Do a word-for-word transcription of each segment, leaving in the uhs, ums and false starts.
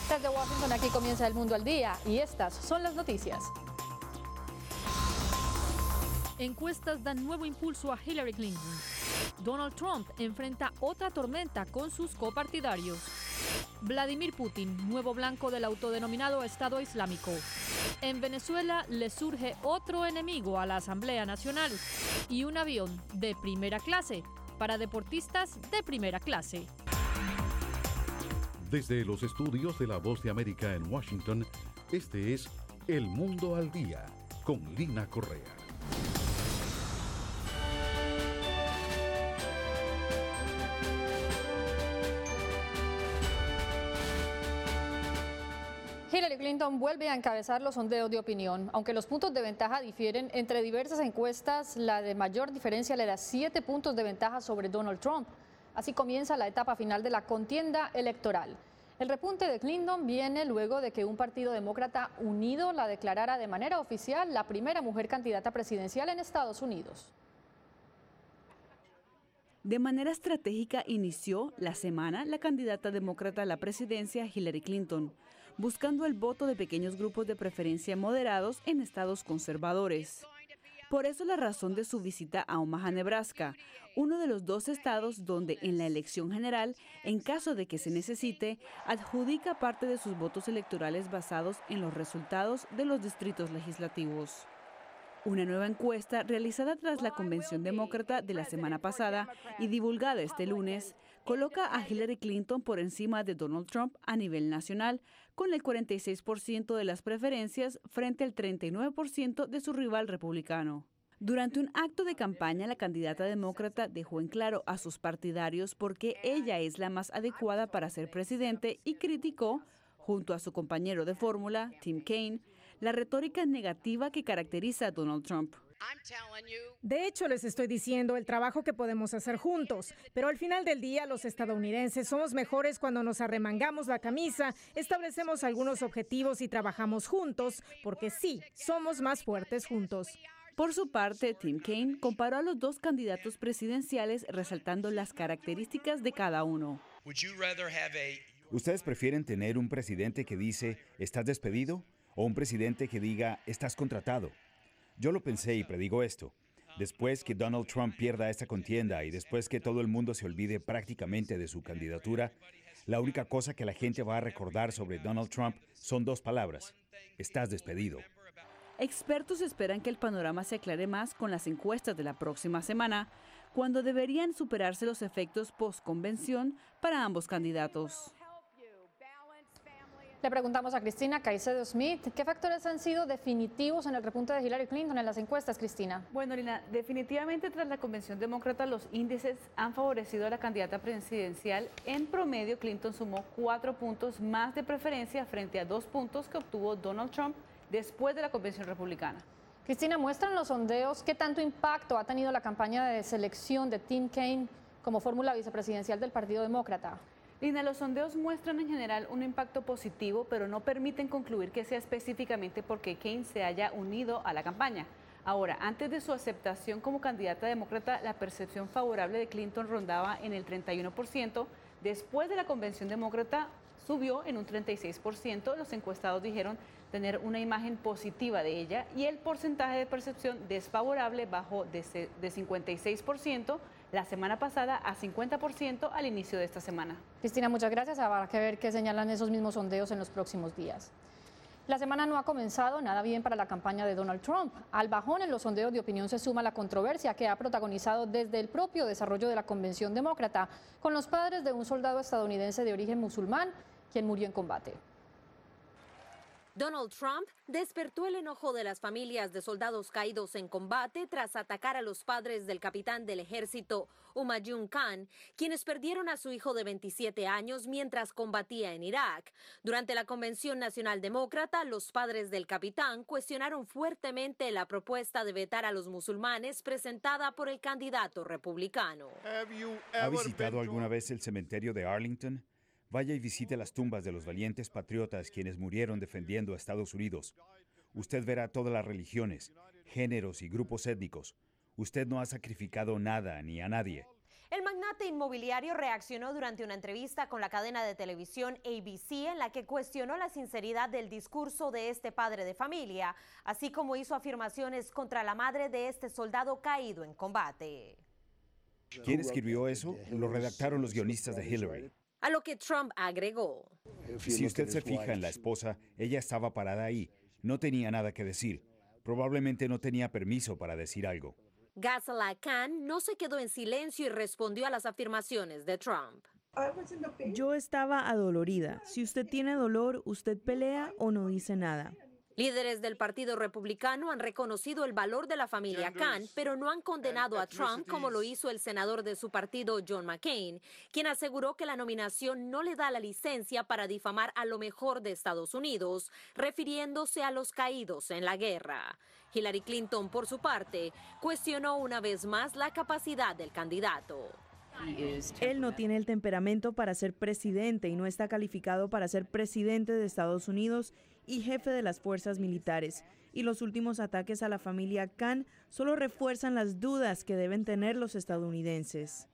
Desde Washington, aquí comienza El Mundo al Día y estas son las noticias. Encuestas dan nuevo impulso a Hillary Clinton. Donald Trump enfrenta otra tormenta con sus copartidarios. Vladimir Putin, nuevo blanco del autodenominado Estado Islámico. En Venezuela le surge otro enemigo a la Asamblea Nacional y un avión de primera clase para deportistas de primera clase. Desde los estudios de La Voz de América en Washington, este es El Mundo al Día con Lina Correa. Hillary Clinton vuelve a encabezar los sondeos de opinión. Aunque los puntos de ventaja difieren entre diversas encuestas, la de mayor diferencia le da siete puntos de ventaja sobre Donald Trump. Así comienza la etapa final de la contienda electoral. El repunte de Clinton viene luego de que un partido demócrata unido la declarara de manera oficial la primera mujer candidata presidencial en Estados Unidos. De manera estratégica inició la semana la candidata demócrata a la presidencia Hillary Clinton, buscando el voto de pequeños grupos de preferencia moderados en estados conservadores. Por eso la razón de su visita a Omaha, Nebraska, uno de los dos estados donde en la elección general, en caso de que se necesite, adjudica parte de sus votos electorales basados en los resultados de los distritos legislativos. Una nueva encuesta realizada tras la convención demócrata de la semana pasada y divulgada este lunes coloca a Hillary Clinton por encima de Donald Trump a nivel nacional, con el cuarenta y seis por ciento de las preferencias frente al treinta y nueve por ciento de su rival republicano. Durante un acto de campaña, la candidata demócrata dejó en claro a sus partidarios por qué ella es la más adecuada para ser presidente y criticó, junto a su compañero de fórmula, Tim Kaine, la retórica negativa que caracteriza a Donald Trump. De hecho, les estoy diciendo el trabajo que podemos hacer juntos, pero al final del día los estadounidenses somos mejores cuando nos arremangamos la camisa, establecemos algunos objetivos y trabajamos juntos, porque sí, somos más fuertes juntos. Por su parte, Tim Kaine comparó a los dos candidatos presidenciales resaltando las características de cada uno. ¿Ustedes prefieren tener un presidente que dice, estás despedido, o un presidente que diga, estás contratado? Yo lo pensé y predigo esto. Después que Donald Trump pierda esta contienda y después que todo el mundo se olvide prácticamente de su candidatura, la única cosa que la gente va a recordar sobre Donald Trump son dos palabras: estás despedido. Expertos esperan que el panorama se aclare más con las encuestas de la próxima semana, cuando deberían superarse los efectos post-convención para ambos candidatos. Le preguntamos a Cristina Caicedo Smith, ¿qué factores han sido definitivos en el repunte de Hillary Clinton en las encuestas, Cristina? Bueno, Lina, definitivamente tras la convención demócrata los índices han favorecido a la candidata presidencial. En promedio, Clinton sumó cuatro puntos más de preferencia frente a dos puntos que obtuvo Donald Trump después de la convención republicana. Cristina, muestran los sondeos qué tanto impacto ha tenido la campaña de selección de Tim Kaine como fórmula vicepresidencial del Partido Demócrata. Lina, los sondeos muestran en general un impacto positivo, pero no permiten concluir que sea específicamente porque Kaine se haya unido a la campaña. Ahora, antes de su aceptación como candidata demócrata, la percepción favorable de Clinton rondaba en el treinta y uno por ciento. Después de la convención demócrata, subió en un treinta y seis por ciento. Los encuestados dijeron tener una imagen positiva de ella y el porcentaje de percepción desfavorable bajó de, de cincuenta y seis por ciento la semana pasada a cincuenta por ciento al inicio de esta semana. Cristina, muchas gracias. Habrá que ver qué señalan esos mismos sondeos en los próximos días. La semana no ha comenzado nada bien para la campaña de Donald Trump. Al bajón en los sondeos de opinión se suma la controversia que ha protagonizado desde el propio desarrollo de la convención demócrata con los padres de un soldado estadounidense de origen musulmán quien murió en combate. Donald Trump despertó el enojo de las familias de soldados caídos en combate tras atacar a los padres del capitán del ejército, Humayun Khan, quienes perdieron a su hijo de veintisiete años mientras combatía en Irak. Durante la Convención Nacional Demócrata, los padres del capitán cuestionaron fuertemente la propuesta de vetar a los musulmanes presentada por el candidato republicano. ¿Ha visitado alguna vez el cementerio de Arlington? Vaya y visite las tumbas de los valientes patriotas quienes murieron defendiendo a Estados Unidos. Usted verá todas las religiones, géneros y grupos étnicos. Usted no ha sacrificado nada ni a nadie. El magnate inmobiliario reaccionó durante una entrevista con la cadena de televisión A B C en la que cuestionó la sinceridad del discurso de este padre de familia, así como hizo afirmaciones contra la madre de este soldado caído en combate. ¿Quién escribió eso? Lo redactaron los guionistas de Hillary. A lo que Trump agregó: Si usted se fija en la esposa, ella estaba parada ahí, no tenía nada que decir. Probablemente no tenía permiso para decir algo. Ghazala Khan no se quedó en silencio y respondió a las afirmaciones de Trump. Yo estaba adolorida. Si usted tiene dolor, usted pelea o no dice nada. Líderes del Partido Republicano han reconocido el valor de la familia Khan, pero no han condenado a Trump como lo hizo el senador de su partido, John McCain, quien aseguró que la nominación no le da la licencia para difamar a lo mejor de Estados Unidos, refiriéndose a los caídos en la guerra. Hillary Clinton, por su parte, cuestionó una vez más la capacidad del candidato. Él no tiene el temperamento para ser presidente y no está calificado para ser presidente de Estados Unidos y jefe de las fuerzas militares. Y los últimos ataques a la familia Khan solo refuerzan las dudas que deben tener los estadounidenses.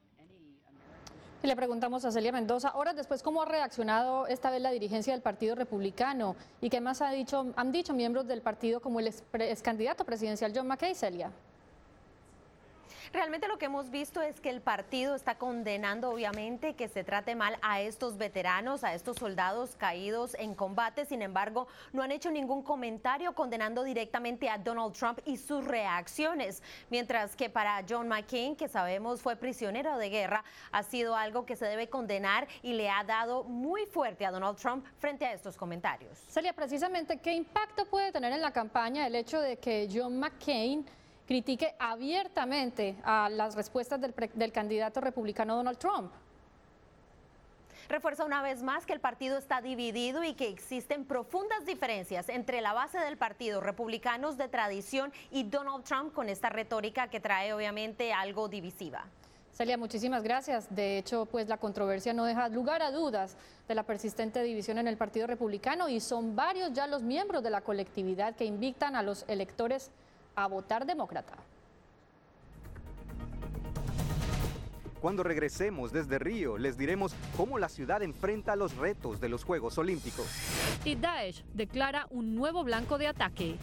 Y le preguntamos a Celia Mendoza, horas después, ¿cómo ha reaccionado esta vez la dirigencia del Partido Republicano? ¿Y qué más ha dicho, han dicho miembros del partido como el ex, ex candidato presidencial John McCain, Celia? Realmente lo que hemos visto es que el partido está condenando obviamente que se trate mal a estos veteranos, a estos soldados caídos en combate. Sin embargo, no han hecho ningún comentario condenando directamente a Donald Trump y sus reacciones. Mientras que para John McCain, que sabemos fue prisionero de guerra, ha sido algo que se debe condenar y le ha dado muy fuerte a Donald Trump frente a estos comentarios. Celia, precisamente, ¿qué impacto puede tener en la campaña el hecho de que John McCain critique abiertamente a las respuestas del, del candidato republicano Donald Trump? Refuerza una vez más que el partido está dividido y que existen profundas diferencias entre la base del partido, republicanos de tradición, y Donald Trump con esta retórica que trae obviamente algo divisiva. Celia, muchísimas gracias. De hecho, pues la controversia no deja lugar a dudas de la persistente división en el Partido Republicano y son varios ya los miembros de la colectividad que invitan a los electores a votar demócrata. Cuando regresemos desde Río, les diremos cómo la ciudad enfrenta los retos de los Juegos Olímpicos. Y Daesh declara un nuevo blanco de ataque.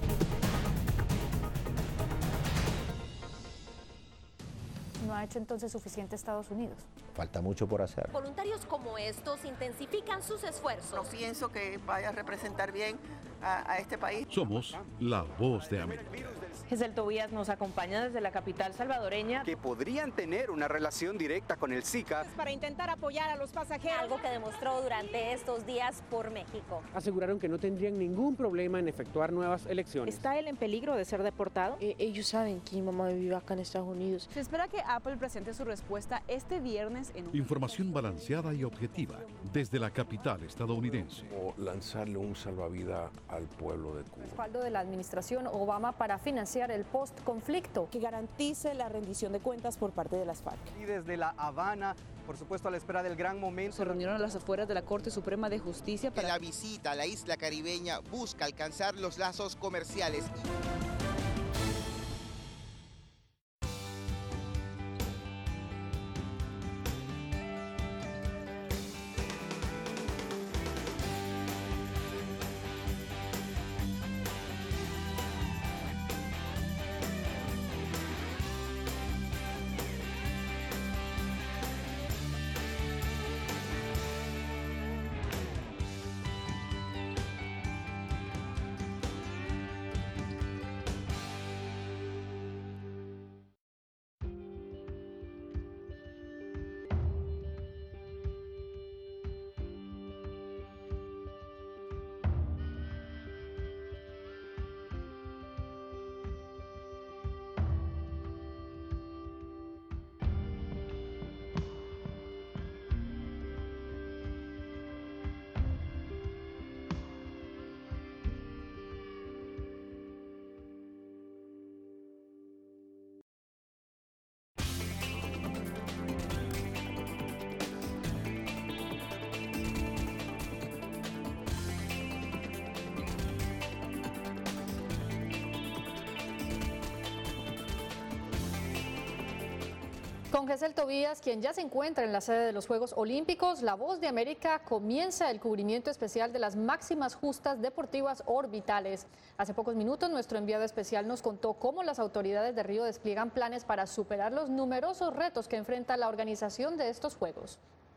¿No ha hecho entonces suficiente Estados Unidos? Falta mucho por hacer. Voluntarios como estos intensifican sus esfuerzos. No pienso que vaya a representar bien a, a este país. Somos la voz de América. Gesell Tobías nos acompaña desde la capital salvadoreña. Que podrían tener una relación directa con el Zika. Para intentar apoyar a los pasajeros. Algo que demostró durante estos días por México. Aseguraron que no tendrían ningún problema en efectuar nuevas elecciones. ¿Está él en peligro de ser deportado? Eh, ellos saben que mi mamá vive acá en Estados Unidos. Se espera que Apple presente su respuesta este viernes en un... Información balanceada y objetiva desde la capital estadounidense. O lanzarle un salvavidas al pueblo de Cuba. Respaldo de la administración Obama para financiar el post-conflicto. Que garantice la rendición de cuentas por parte de las FARC. Y desde La Habana, por supuesto a la espera del gran momento. Se reunieron a las afueras de la Corte Suprema de Justicia para... La visita a la isla caribeña busca alcanzar los lazos comerciales. Con Gesell Tobías, quien ya se encuentra en la sede de los Juegos Olímpicos, La Voz de América comienza el cubrimiento especial de las máximas justas deportivas orbitales. Hace pocos minutos, nuestro enviado especial nos contó cómo las autoridades de Río despliegan planes para superar los numerosos retos que enfrenta la organización de estos Juegos.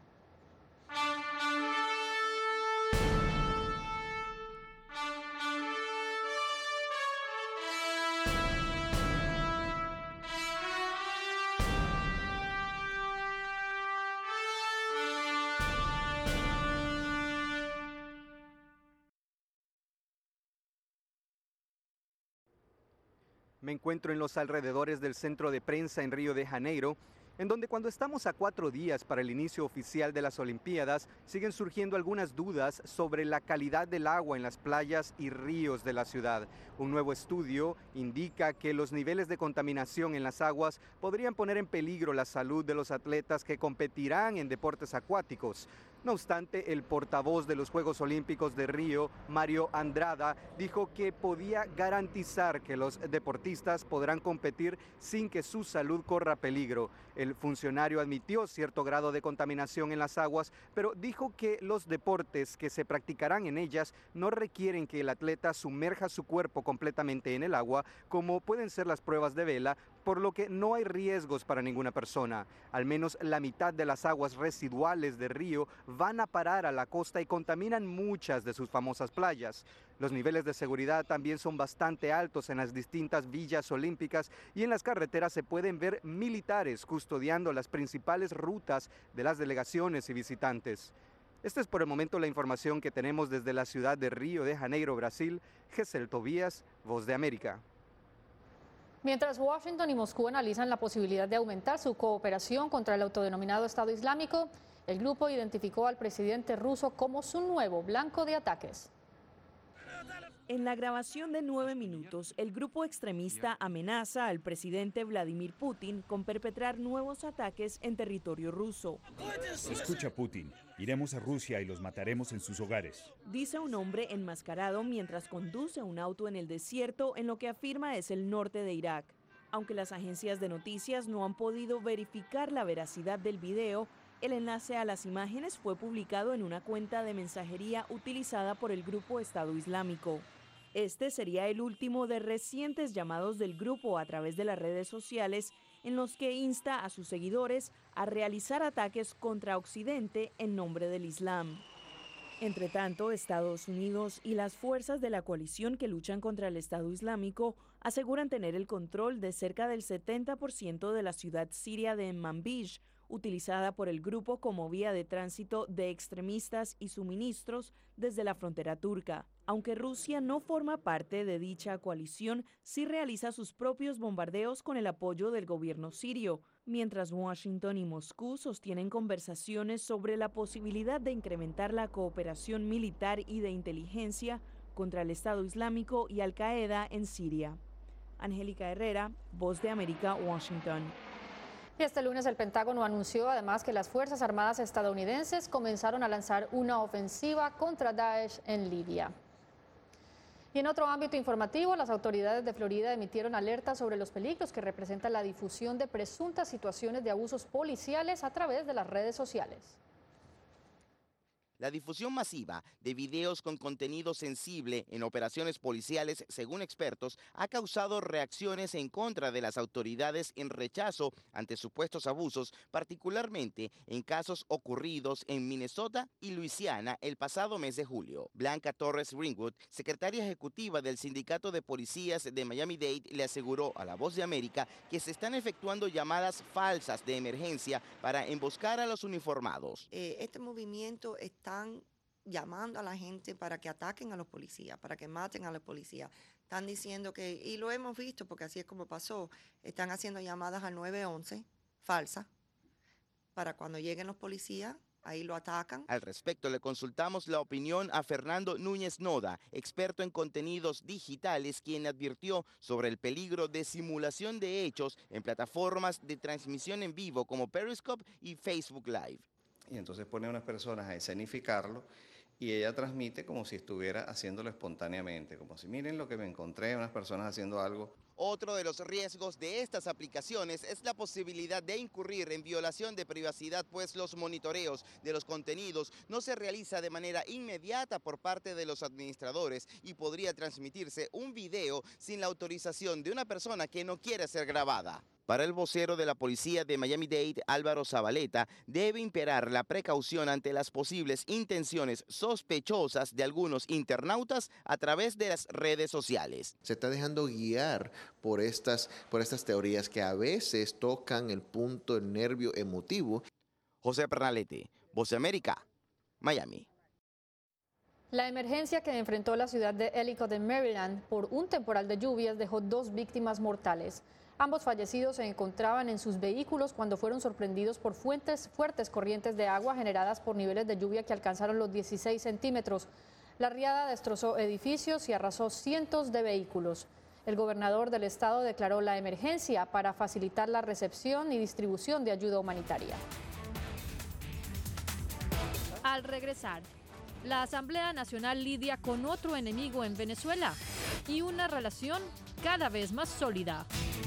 Me encuentro en los alrededores del centro de prensa en Río de Janeiro, en donde cuando estamos a cuatro días para el inicio oficial de las Olimpiadas, siguen surgiendo algunas dudas sobre la calidad del agua en las playas y ríos de la ciudad. Un nuevo estudio indica que los niveles de contaminación en las aguas podrían poner en peligro la salud de los atletas que competirán en deportes acuáticos. No obstante, el portavoz de los Juegos Olímpicos de Río, Mario Andrada, dijo que podía garantizar que los deportistas podrán competir sin que su salud corra peligro. El funcionario admitió cierto grado de contaminación en las aguas, pero dijo que los deportes que se practicarán en ellas no requieren que el atleta sumerja su cuerpo completamente en el agua, como pueden ser las pruebas de vela, por lo que no hay riesgos para ninguna persona. Al menos la mitad de las aguas residuales de Río van a parar a la costa y contaminan muchas de sus famosas playas. Los niveles de seguridad también son bastante altos en las distintas villas olímpicas y en las carreteras se pueden ver militares custodiando las principales rutas de las delegaciones y visitantes. Esta es por el momento la información que tenemos desde la ciudad de Río de Janeiro, Brasil. Gesell Tobías, Voz de América. Mientras Washington y Moscú analizan la posibilidad de aumentar su cooperación contra el autodenominado Estado Islámico, el grupo identificó al presidente ruso como su nuevo blanco de ataques. En la grabación de nueve minutos, el grupo extremista amenaza al presidente Vladimir Putin con perpetrar nuevos ataques en territorio ruso. Escucha, Putin, iremos a Rusia y los mataremos en sus hogares, dice un hombre enmascarado mientras conduce un auto en el desierto en lo que afirma es el norte de Irak. Aunque las agencias de noticias no han podido verificar la veracidad del video, el enlace a las imágenes fue publicado en una cuenta de mensajería utilizada por el grupo Estado Islámico. Este sería el último de recientes llamados del grupo a través de las redes sociales en los que insta a sus seguidores a realizar ataques contra Occidente en nombre del Islam. Entre tanto, Estados Unidos y las fuerzas de la coalición que luchan contra el Estado Islámico aseguran tener el control de cerca del setenta por ciento de la ciudad siria de Manbij, utilizada por el grupo como vía de tránsito de extremistas y suministros desde la frontera turca. Aunque Rusia no forma parte de dicha coalición, sí realiza sus propios bombardeos con el apoyo del gobierno sirio, mientras Washington y Moscú sostienen conversaciones sobre la posibilidad de incrementar la cooperación militar y de inteligencia contra el Estado Islámico y Al-Qaeda en Siria. Angélica Herrera, Voz de América, Washington. Y este lunes el Pentágono anunció además que las Fuerzas Armadas estadounidenses comenzaron a lanzar una ofensiva contra Daesh en Libia. Y en otro ámbito informativo, las autoridades de Florida emitieron alertas sobre los peligros que representa la difusión de presuntas situaciones de abusos policiales a través de las redes sociales. La difusión masiva de videos con contenido sensible en operaciones policiales, según expertos, ha causado reacciones en contra de las autoridades en rechazo ante supuestos abusos, particularmente en casos ocurridos en Minnesota y Luisiana el pasado mes de julio. Blanca Torres Ringwood, secretaria ejecutiva del Sindicato de Policías de Miami-Dade, le aseguró a La Voz de América que se están efectuando llamadas falsas de emergencia para emboscar a los uniformados. Eh, este movimiento está Están llamando a la gente para que ataquen a los policías, para que maten a los policías. Están diciendo que, y lo hemos visto porque así es como pasó, están haciendo llamadas al nueve once, falsas, para cuando lleguen los policías, ahí lo atacan. Al respecto, le consultamos la opinión a Fernando Núñez Noda, experto en contenidos digitales, quien advirtió sobre el peligro de simulación de hechos en plataformas de transmisión en vivo como Periscope y Facebook Live. Y entonces pone a unas personas a escenificarlo y ella transmite como si estuviera haciéndolo espontáneamente, como si miren lo que me encontré, unas personas haciendo algo Otro de los riesgos de estas aplicaciones es la posibilidad de incurrir en violación de privacidad, pues los monitoreos de los contenidos no se realiza de manera inmediata por parte de los administradores y podría transmitirse un video sin la autorización de una persona que no quiere ser grabada. Para el vocero de la policía de Miami-Dade, Álvaro Zabaleta, debe imperar la precaución ante las posibles intenciones sospechosas de algunos internautas a través de las redes sociales. Se está dejando guiar por estas, por estas teorías que a veces tocan el punto del nervio emotivo. José Pernalete, Voz de América, Miami. La emergencia que enfrentó la ciudad de Ellicott, en Maryland, por un temporal de lluvias dejó dos víctimas mortales. Ambos fallecidos se encontraban en sus vehículos cuando fueron sorprendidos por fuentes, fuertes corrientes de agua generadas por niveles de lluvia que alcanzaron los dieciséis centímetros. La riada destrozó edificios y arrasó cientos de vehículos. El gobernador del estado declaró la emergencia para facilitar la recepción y distribución de ayuda humanitaria. Al regresar, la Asamblea Nacional lidia con otro enemigo en Venezuela y una relación cada vez más sólida.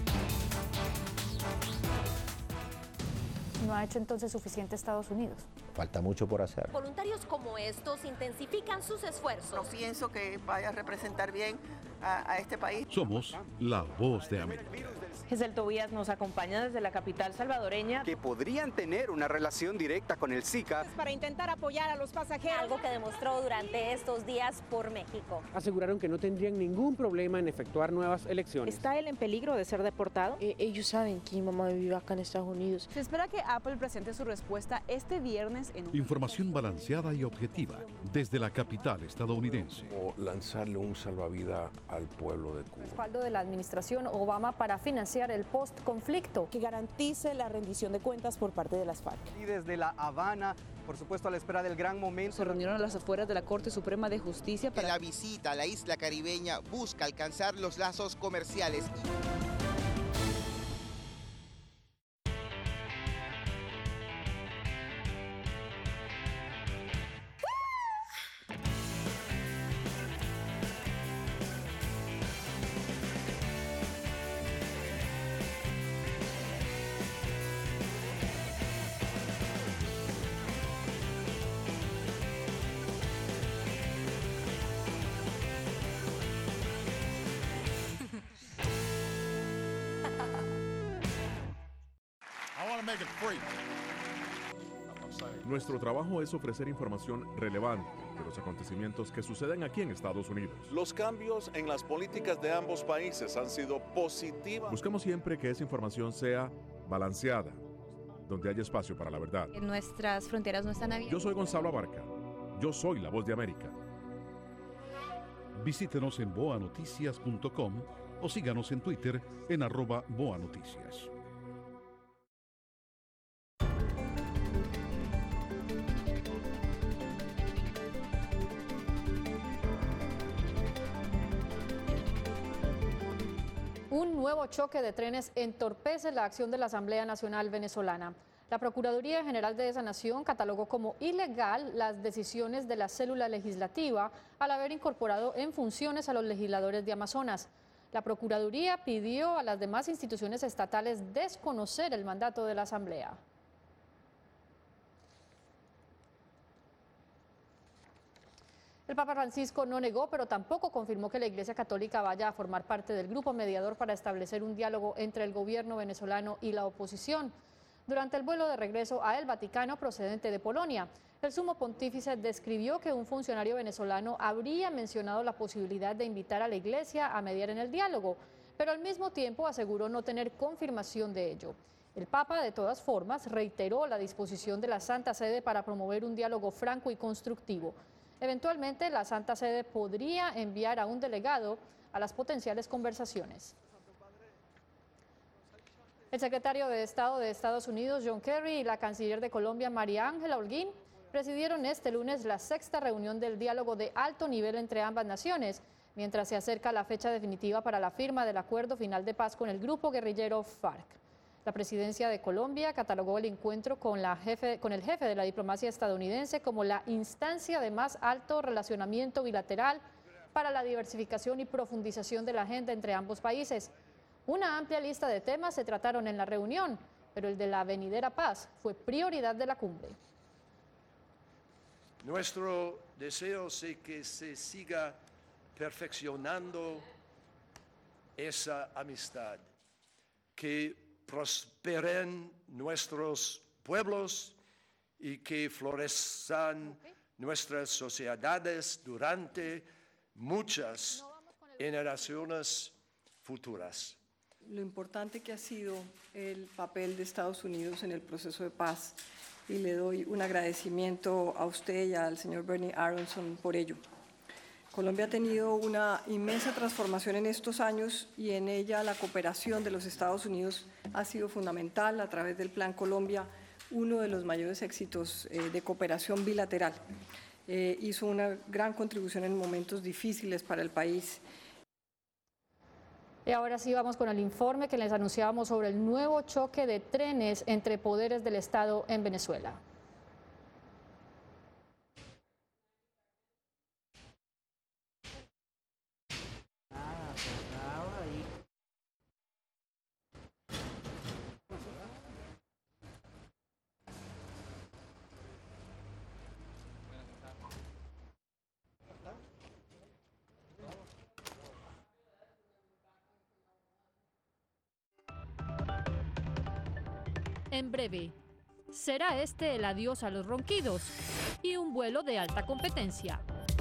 ¿No ha hecho entonces suficiente Estados Unidos? Falta mucho por hacer. Voluntarios como estos intensifican sus esfuerzos. No pienso que vaya a representar bien a, a este país. Somos la Voz de América. Giselle Tobías nos acompaña desde la capital salvadoreña. Que podrían tener una relación directa con el Zika. Para intentar apoyar a los pasajeros. Algo que demostró durante estos días por México. Aseguraron que no tendrían ningún problema en efectuar nuevas elecciones. ¿Está él en peligro de ser deportado? Eh, ellos saben que mi mamá vive acá en Estados Unidos. Se espera que Apple presente su respuesta este viernes en un... Información balanceada y objetiva desde la capital estadounidense. O lanzarle un salvavidas al pueblo de Cuba. Respaldo de la administración Obama para financiar el post-conflicto. Que garantice la rendición de cuentas por parte de las FARC. Y desde La Habana, por supuesto a la espera del gran momento. Se reunieron a las afueras de la Corte Suprema de Justicia para... Que la visita a la isla caribeña busca alcanzar los lazos comerciales. Nuestro trabajo es ofrecer información relevante de los acontecimientos que suceden aquí en Estados Unidos. Los cambios en las políticas de ambos países han sido positivos. Buscamos siempre que esa información sea balanceada, donde haya espacio para la verdad. Nuestras fronteras no están abiertas. Yo soy Gonzalo Abarca. Yo soy la Voz de América. Visítenos en boa noticias punto com o síganos en Twitter en arroba boanoticias. Un nuevo choque de trenes entorpece la acción de la Asamblea Nacional Venezolana. La Procuraduría General de esa nación catalogó como ilegal las decisiones de la célula legislativa al haber incorporado en funciones a los legisladores de Amazonas. La Procuraduría pidió a las demás instituciones estatales desconocer el mandato de la Asamblea. El Papa Francisco no negó, pero tampoco confirmó que la Iglesia Católica vaya a formar parte del grupo mediador para establecer un diálogo entre el gobierno venezolano y la oposición. Durante el vuelo de regreso a el Vaticano procedente de Polonia, el sumo pontífice describió que un funcionario venezolano habría mencionado la posibilidad de invitar a la Iglesia a mediar en el diálogo, pero al mismo tiempo aseguró no tener confirmación de ello. El Papa, de todas formas, reiteró la disposición de la Santa Sede para promover un diálogo franco y constructivo. Eventualmente, la Santa Sede podría enviar a un delegado a las potenciales conversaciones. El secretario de Estado de Estados Unidos, John Kerry, y la canciller de Colombia, María Ángela Holguín, presidieron este lunes la sexta reunión del diálogo de alto nivel entre ambas naciones, mientras se acerca la fecha definitiva para la firma del acuerdo final de paz con el grupo guerrillero FARC. La presidencia de Colombia catalogó el encuentro con, la jefe, con el jefe de la diplomacia estadounidense como la instancia de más alto relacionamiento bilateral para la diversificación y profundización de la agenda entre ambos países. Una amplia lista de temas se trataron en la reunión, pero el de la venidera paz fue prioridad de la cumbre. Nuestro deseo es que se siga perfeccionando esa amistad, que prosperen nuestros pueblos y que florezcan nuestras sociedades durante muchas generaciones futuras. Lo importante que ha sido el papel de Estados Unidos en el proceso de paz, y le doy un agradecimiento a usted y al señor Bernie Aronson por ello. Colombia ha tenido una inmensa transformación en estos años y en ella la cooperación de los Estados Unidos ha sido fundamental a través del Plan Colombia, uno de los mayores éxitos eh, de cooperación bilateral. Eh, hizo una gran contribución en momentos difíciles para el país. Y ahora sí vamos con el informe que les anunciábamos sobre el nuevo choque de trenes entre poderes del Estado en Venezuela. En breve, ¿será este el adiós a los ronquidos y un vuelo de alta competencia?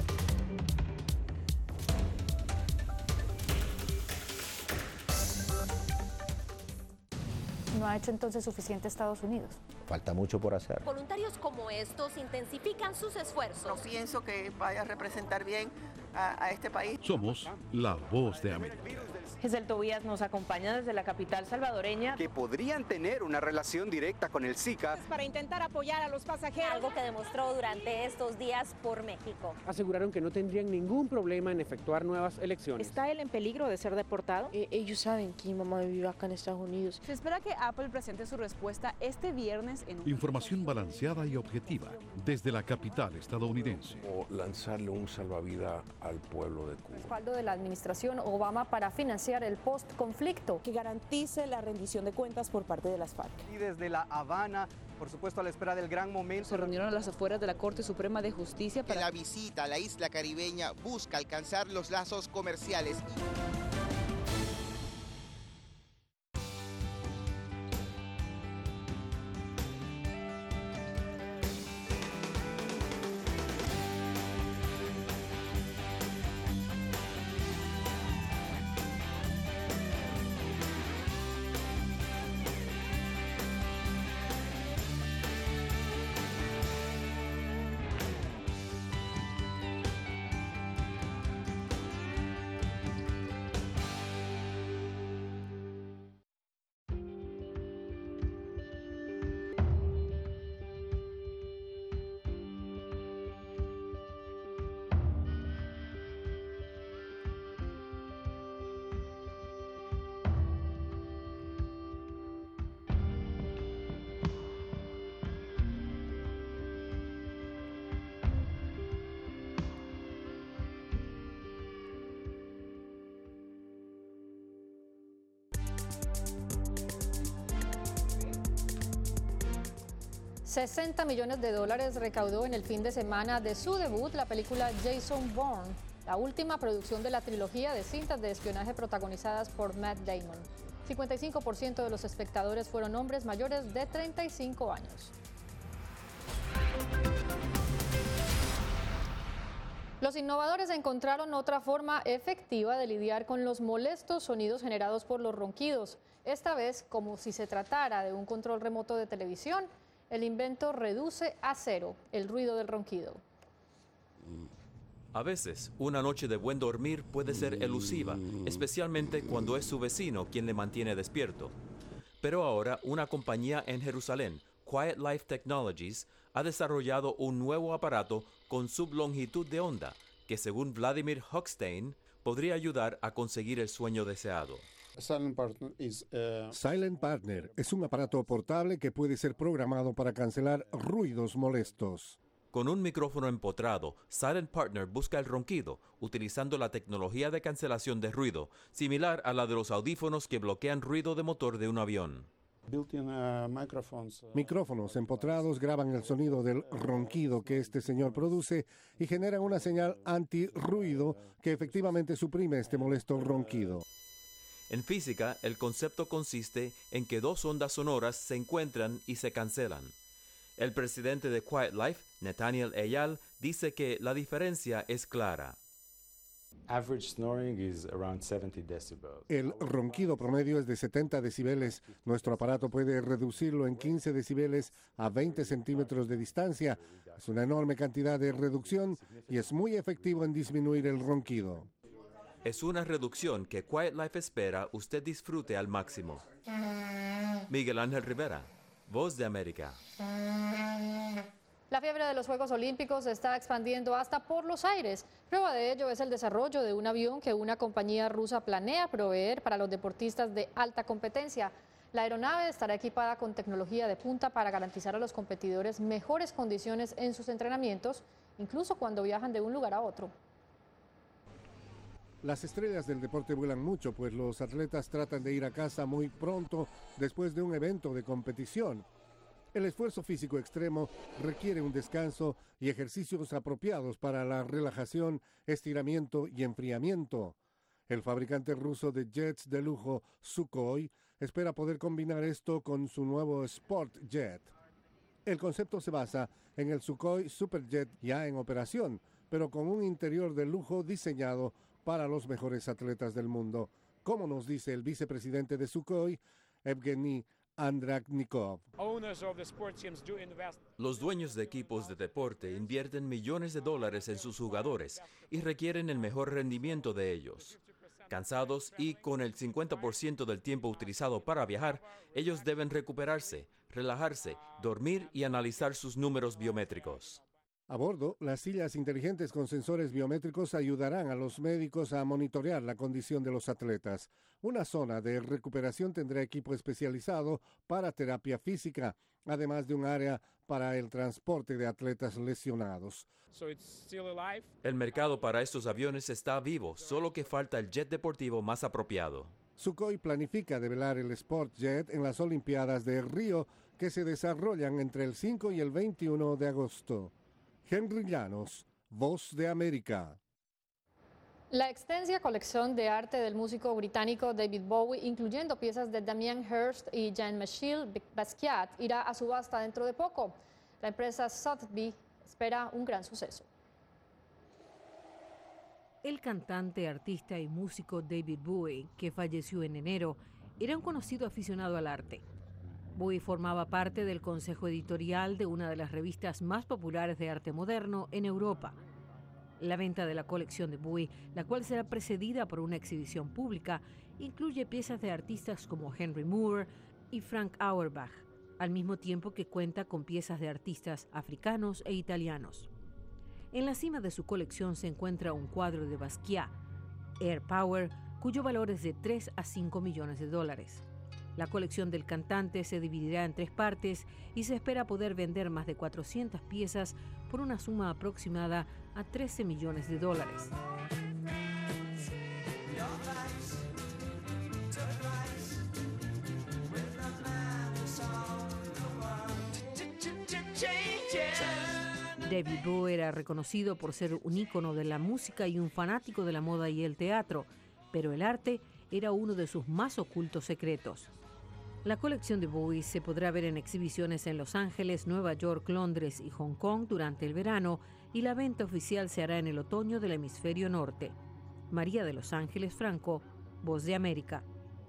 ¿No ha hecho entonces suficiente Estados Unidos? Falta mucho por hacer. Voluntarios como estos intensifican sus esfuerzos. No pienso que vaya a representar bien a, a este país. Somos la voz de América. Giselle Tobías nos acompaña desde la capital salvadoreña. Que podrían tener una relación directa con el Zika. Para intentar apoyar a los pasajeros. Algo que demostró durante estos días por México. Aseguraron que no tendrían ningún problema en efectuar nuevas elecciones. ¿Está él en peligro de ser deportado? Eh, ellos saben que mi mamá vive acá en Estados Unidos. Se espera que Apple presente su respuesta este viernes en un... Información balanceada y objetiva desde la capital estadounidense. O lanzarle un salvavidas al pueblo de Cuba. Respaldo de la administración Obama para financiar el post-conflicto. Que garantice la rendición de cuentas por parte de las FARC. Y desde La Habana, por supuesto a la espera del gran momento. Se reunieron a las afueras de la Corte Suprema de Justicia para... La visita a la isla caribeña busca alcanzar los lazos comerciales. sesenta millones de dólares recaudó en el fin de semana de su debut la película Jason Bourne, la última producción de la trilogía de cintas de espionaje protagonizadas por Matt Damon. cincuenta y cinco por ciento de los espectadores fueron hombres mayores de treinta y cinco años. Los innovadores encontraron otra forma efectiva de lidiar con los molestos sonidos generados por los ronquidos. Esta vez, como si se tratara de un control remoto de televisión, el invento reduce a cero el ruido del ronquido. A veces, una noche de buen dormir puede ser elusiva, especialmente cuando es su vecino quien le mantiene despierto. Pero ahora, una compañía en Jerusalén, Quiet Life Technologies, ha desarrollado un nuevo aparato con sublongitud de onda que, según Vladimir Hochstein, podría ayudar a conseguir el sueño deseado. Silent Partner, is, uh... Silent Partner es un aparato portable que puede ser programado para cancelar ruidos molestos. Con un micrófono empotrado, Silent Partner busca el ronquido, utilizando la tecnología de cancelación de ruido, similar a la de los audífonos que bloquean ruido de motor de un avión. Micrófonos empotrados graban el sonido del ronquido que este señor produce y generan una señal antirruido que efectivamente suprime este molesto ronquido. En física, el concepto consiste en que dos ondas sonoras se encuentran y se cancelan. El presidente de Quiet Life, Nathaniel Eyal, dice que la diferencia es clara. El ronquido promedio es de setenta decibeles. Nuestro aparato puede reducirlo en quince decibeles a veinte centímetros de distancia. Es una enorme cantidad de reducción y es muy efectivo en disminuir el ronquido. Es una reducción que Quiet Life espera usted disfrute al máximo. Miguel Ángel Rivera, Voz de América. La fiebre de los Juegos Olímpicos se está expandiendo hasta por los aires. Prueba de ello es el desarrollo de un avión que una compañía rusa planea proveer para los deportistas de alta competencia. La aeronave estará equipada con tecnología de punta para garantizar a los competidores mejores condiciones en sus entrenamientos, incluso cuando viajan de un lugar a otro. Las estrellas del deporte vuelan mucho, pues los atletas tratan de ir a casa muy pronto después de un evento de competición. El esfuerzo físico extremo requiere un descanso y ejercicios apropiados para la relajación, estiramiento y enfriamiento. El fabricante ruso de jets de lujo Sukhoi espera poder combinar esto con su nuevo Sport Jet. El concepto se basa en el Sukhoi Superjet ya en operación, pero con un interior de lujo diseñado para los mejores atletas del mundo, como nos dice el vicepresidente de Sukhoi, Evgeny Andraknikov. Los dueños de equipos de deporte invierten millones de dólares en sus jugadores y requieren el mejor rendimiento de ellos. Cansados y con el cincuenta por ciento del tiempo utilizado para viajar, ellos deben recuperarse, relajarse, dormir y analizar sus números biométricos. A bordo, las sillas inteligentes con sensores biométricos ayudarán a los médicos a monitorear la condición de los atletas. Una zona de recuperación tendrá equipo especializado para terapia física, además de un área para el transporte de atletas lesionados. El mercado para estos aviones está vivo, solo que falta el jet deportivo más apropiado. Sukhoi planifica develar el Sport Jet en las Olimpiadas de Río, que se desarrollan entre el cinco y el veintiuno de agosto. Henry Llanos, Voz de América. La extensa colección de arte del músico británico David Bowie, incluyendo piezas de Damien Hirst y Jean-Michel Basquiat, irá a subasta dentro de poco. La empresa Sotheby's espera un gran suceso. El cantante, artista y músico David Bowie, que falleció en enero, era un conocido aficionado al arte. Bowie formaba parte del consejo editorial de una de las revistas más populares de arte moderno en Europa. La venta de la colección de Bowie, la cual será precedida por una exhibición pública, incluye piezas de artistas como Henry Moore y Frank Auerbach, al mismo tiempo que cuenta con piezas de artistas africanos e italianos. En la cima de su colección se encuentra un cuadro de Basquiat, Air Power, cuyo valor es de tres a cinco millones de dólares. La colección del cantante se dividirá en tres partes y se espera poder vender más de cuatrocientas piezas por una suma aproximada a trece millones de dólares. David Bowie era reconocido por ser un ícono de la música y un fanático de la moda y el teatro, pero el arte era uno de sus más ocultos secretos. La colección de Bowie se podrá ver en exhibiciones en Los Ángeles, Nueva York, Londres y Hong Kong durante el verano, y la venta oficial se hará en el otoño del hemisferio norte. María de Los Ángeles Franco, Voz de América.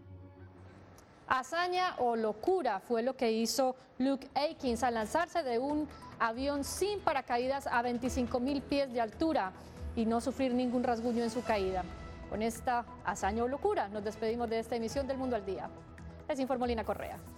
Hazaña o locura fue lo que hizo Luke Aikins al lanzarse de un avión sin paracaídas a veinticinco mil pies de altura y no sufrir ningún rasguño en su caída. Con esta hazaña o locura nos despedimos de esta emisión del Mundo al Día. Les informó Lina Correa.